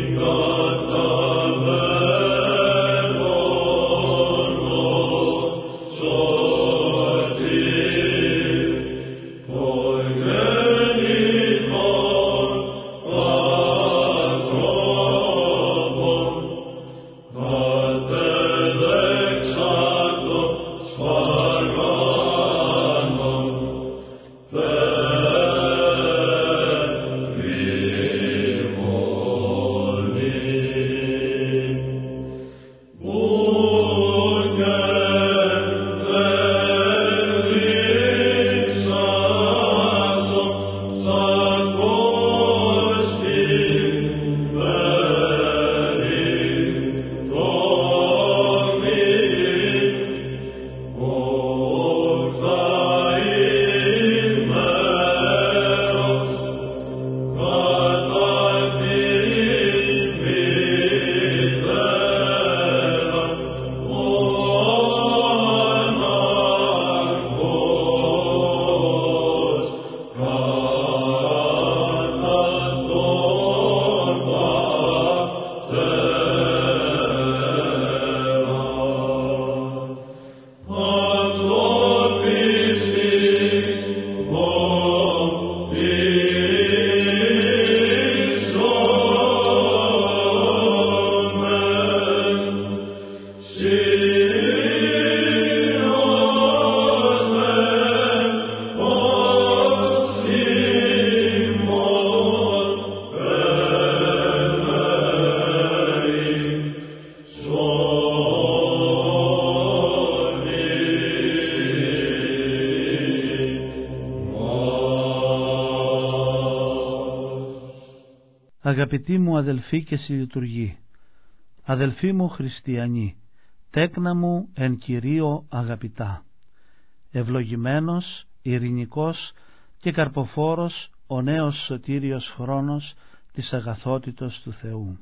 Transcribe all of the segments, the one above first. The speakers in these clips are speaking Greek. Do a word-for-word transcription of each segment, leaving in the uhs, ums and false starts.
Αγαπητοί μου αδελφοί και συλλειτουργοί, αδελφοί μου χριστιανοί, τέκνα μου εν Κυρίω αγαπητά, ευλογημένος, ειρηνικός και καρποφόρος ο νέος σωτήριος χρόνος της αγαθότητος του Θεού.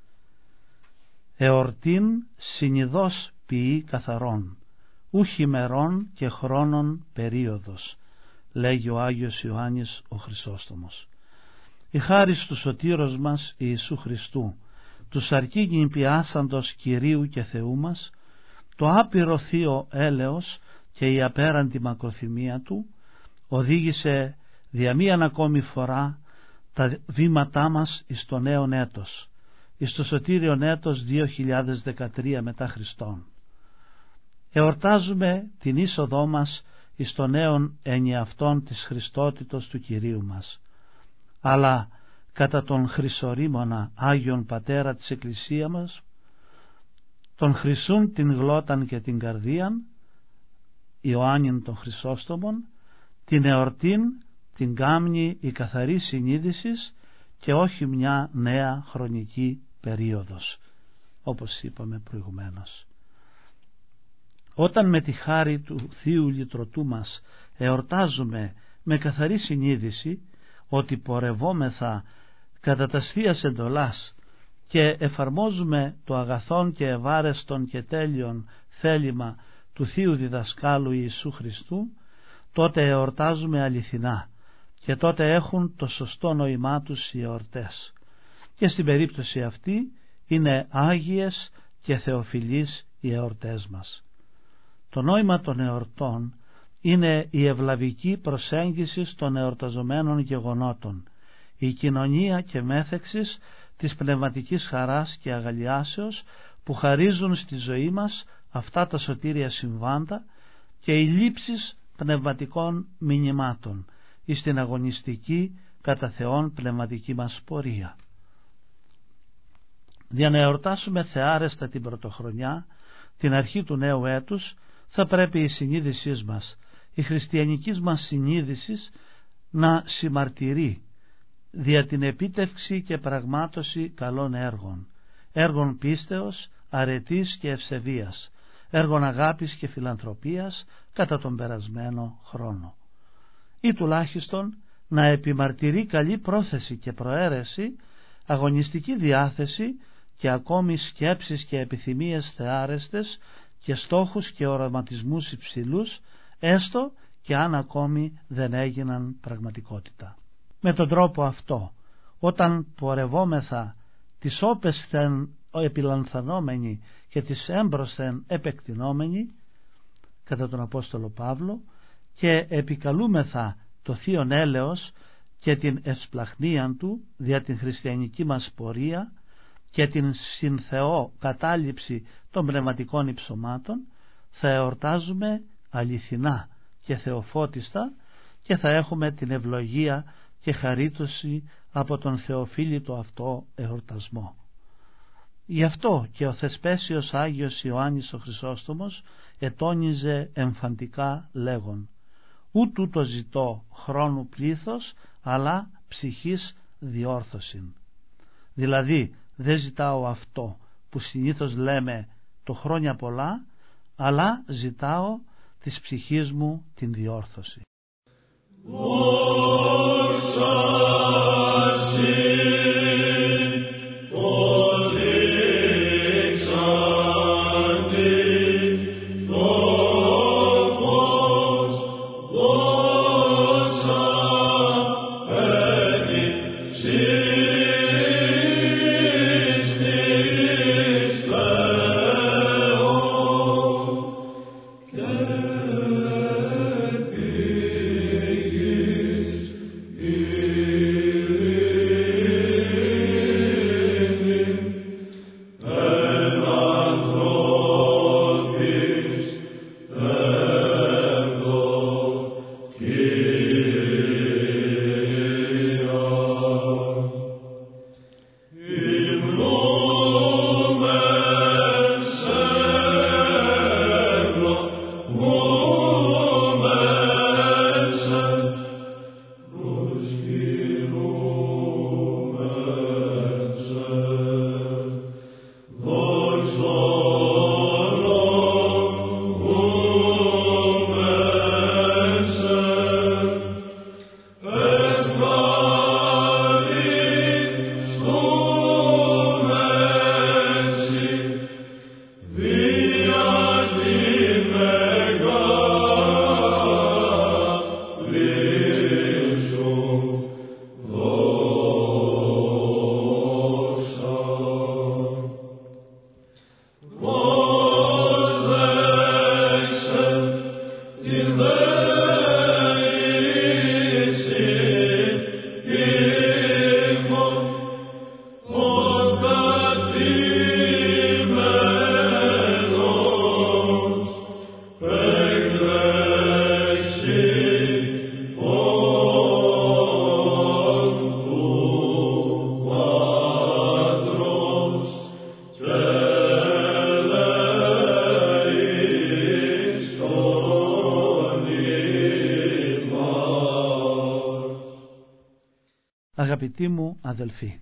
Εορτήν συνειδώς ποιεί καθαρόν, ούχ ημερών και χρόνων περίοδος, λέγει ο Άγιος Ιωάννης ο Χρυσόστομος. Η χάρις του σωτήρος μας Ιησού Χριστού, του σαρκίνη πιάσαντος Κυρίου και Θεού μας, το άπειρο θείο έλεος και η απέραντη μακροθυμία του, οδήγησε δια μίαν ακόμη φορά τα βήματά μας εις το νέον έτος, εις το σωτήριον έτος δύο χιλιάδες δεκατρία μετά Χριστόν. Εορτάζουμε την είσοδό μας εις το νέον ενιαυτόν της Χριστότητος του Κυρίου μας, αλλά κατά τον Χρυσορήμωνα Άγιον Πατέρα της Εκκλησία μας, τον χρυσούν την γλώταν και την καρδίαν, Ιωάννην των Χρυσόστομων, την εορτήν την κάμνη η καθαρή συνείδησης και όχι μια νέα χρονική περίοδος, όπως είπαμε προηγουμένως. Όταν με τη χάρη του Θείου Λυτρωτού μας εορτάζουμε με καθαρή συνείδηση ότι πορευόμεθα κατά τας Θείας εντολάς και εφαρμόζουμε το αγαθόν και ευάρεστον και τέλειον θέλημα του Θείου Διδασκάλου Ιησού Χριστού, τότε εορτάζουμε αληθινά και τότε έχουν το σωστό νόημά τους οι εορτές, και στην περίπτωση αυτή είναι άγιες και θεοφιλείς οι εορτές μας. Το νόημα των εορτών είναι η ευλαβική προσέγγιση των εορταζομένων γεγονότων, η κοινωνία και μέθεξης της πνευματικής χαράς και αγαλιάσεως που χαρίζουν στη ζωή μας αυτά τα σωτήρια συμβάντα και οι λήψεις πνευματικών μηνυμάτων εις την αγωνιστική κατά Θεόν πνευματική μας πορεία. Για να εορτάσουμε θεάρεστα την πρωτοχρονιά, την αρχή του νέου έτους, θα πρέπει η συνείδησή μας, η χριστιανική μας συνείδηση να συμμαρτυρεί δια την επίτευξη και πραγμάτωση καλών έργων, έργων πίστεως, αρετής και ευσεβίας, έργων αγάπης και φιλανθρωπίας κατά τον περασμένο χρόνο, ή τουλάχιστον να επιμαρτυρεί καλή πρόθεση και προαίρεση, αγωνιστική διάθεση και ακόμη σκέψεις και επιθυμίες θεάρεστες και στόχους και οραματισμούς υψηλούς, έστω και αν ακόμη δεν έγιναν πραγματικότητα. Με τον τρόπο αυτό, όταν πορευόμεθα τις όπεσθεν επιλανθανόμενοι και τις έμπροσθεν επεκτηνόμενοι, κατά τον Απόστολο Παύλο, και επικαλούμεθα το θείον έλεος και την ευσπλαχνίαν του δια την χριστιανική μας πορεία και την συνθεό κατάληψη των πνευματικών υψωμάτων, θα εορτάζουμε αληθινά και θεοφώτιστα και θα έχουμε την ευλογία και χαρίτωση από τον θεοφίλητο αυτό εορτασμό. Γι' αυτό και ο θεσπέσιος Άγιος Ιωάννης ο Χρυσόστομος ετώνιζε εμφαντικά λέγον: «Ου τούτο ζητώ χρόνου πλήθος, αλλά ψυχής διόρθωσιν». Δηλαδή δεν ζητάω αυτό που συνήθως λέμε το χρόνια πολλά, αλλά ζητάω της ψυχής μου την διόρθωση. Αγαπητοί μου αδελφοί,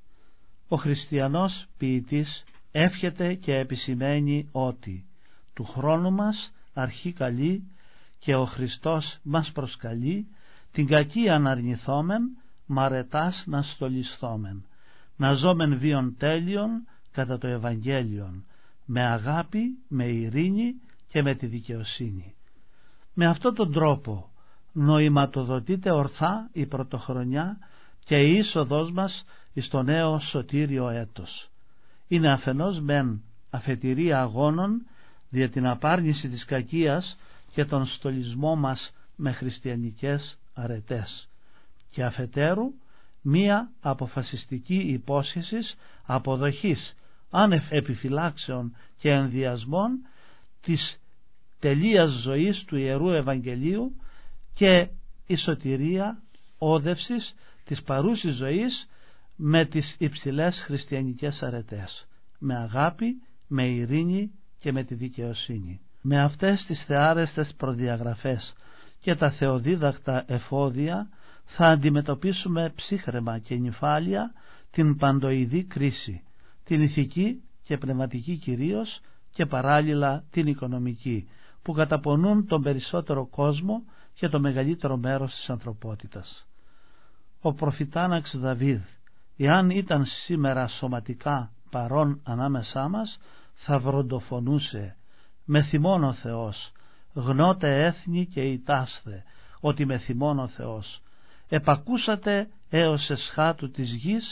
ο χριστιανός ποιητής εύχεται και επισημαίνει ότι του χρόνου μας αρχή καλή και ο Χριστός μας προσκαλεί την κακία να αρνηθόμεν, μαρετάς να στολισθόμεν, να ζώμεν βίον τέλειον κατά το Ευαγγέλιον, με αγάπη, με ειρήνη και με τη δικαιοσύνη. Με αυτόν τον τρόπο νοηματοδοτείται ορθά η πρωτοχρονιά και η είσοδός μας εις το νέο σωτήριο έτος. Είναι αφενός μεν αφετηρία αγώνων δια την απάρνηση της κακίας και τον στολισμό μας με χριστιανικές αρετές, και αφετέρου μία αποφασιστική υπόσχεση αποδοχής άνευ επιφυλάξεων και ενδιασμών της τελείας ζωής του Ιερού Ευαγγελίου και η σωτηρία όδευσης της παρούσης ζωής με τις υψηλές χριστιανικές αρετές, με αγάπη, με ειρήνη και με τη δικαιοσύνη. Με αυτές τις θεάρεστες προδιαγραφές και τα θεοδίδακτα εφόδια θα αντιμετωπίσουμε ψύχραιμα και νυφάλια την παντοειδή κρίση, την ηθική και πνευματική κυρίως, και παράλληλα την οικονομική, που καταπονούν τον περισσότερο κόσμο και το μεγαλύτερο μέρος της ανθρωπότητας. Ο προφητάναξ Δαβίδ, εάν ήταν σήμερα σωματικά παρόν ανάμεσά μας, θα βροντοφωνούσε: «Με θυμών ο Θεός, γνώτε έθνη και ητάσθε, ότι με θυμών ο Θεός. Επακούσατε έως εσχάτου της γης,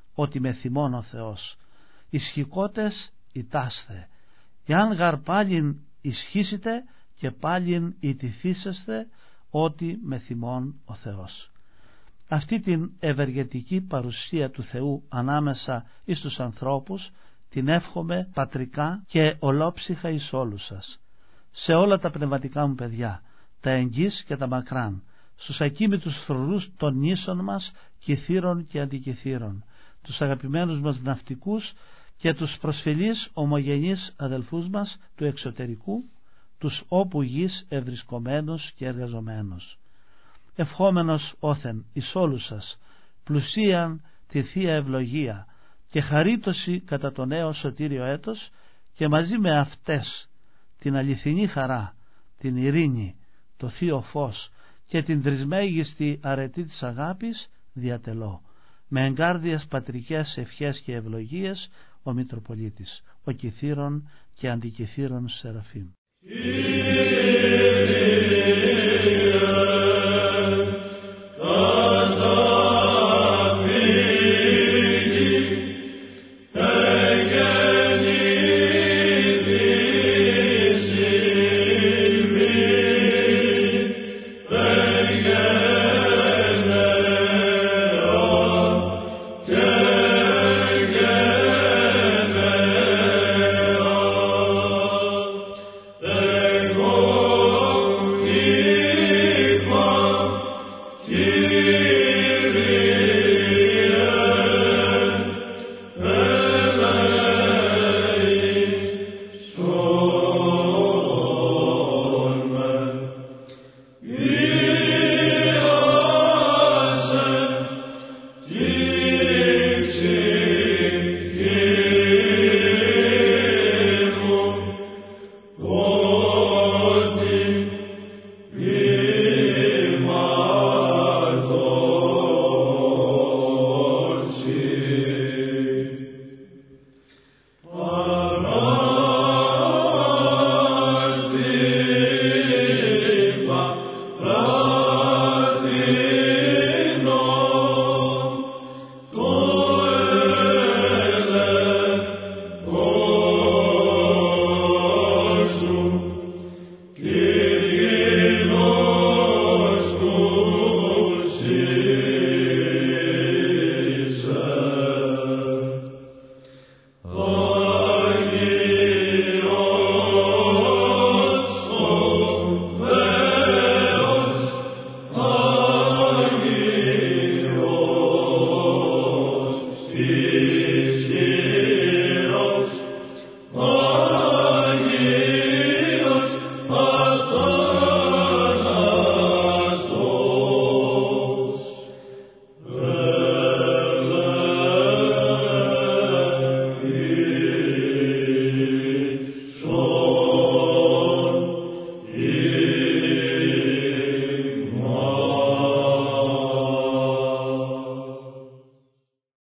ότι με θυμών ο Θεός. Ισχυκότες ητάσθε, εάν γαρ πάλιν ισχύσετε και πάλιν ητηθήσεστε, ότι με θυμών ο Θεός. Αυτή την ευεργετική παρουσία του Θεού ανάμεσα εις τους ανθρώπους την εύχομαι πατρικά και ολόψυχα εις όλους σας. Σε όλα τα πνευματικά μου παιδιά, τα εγγύς και τα μακράν, στους ακίμητους φρουρούς των νήσων μας, κυθύρων και αντικυθύρων, τους αγαπημένους μας ναυτικούς και τους προσφυλείς ομογενείς αδελφούς μας του εξωτερικού, τους όπου γης ευρισκομένους και εργαζομένους. Ευχόμενος όθεν εις όλους σας πλουσίαν τη Θεία Ευλογία και χαρίτωση κατά το νέο σωτήριο έτος, και μαζί με αυτές την αληθινή χαρά, την ειρήνη, το θείο φως και την τρισμέγιστη αρετή της αγάπης διατελώ. Με εγκάρδιες πατρικές ευχές και ευλογίες ο Μητροπολίτης, ο Κυθύρων και Αντικυθύρων Σεραφείμ.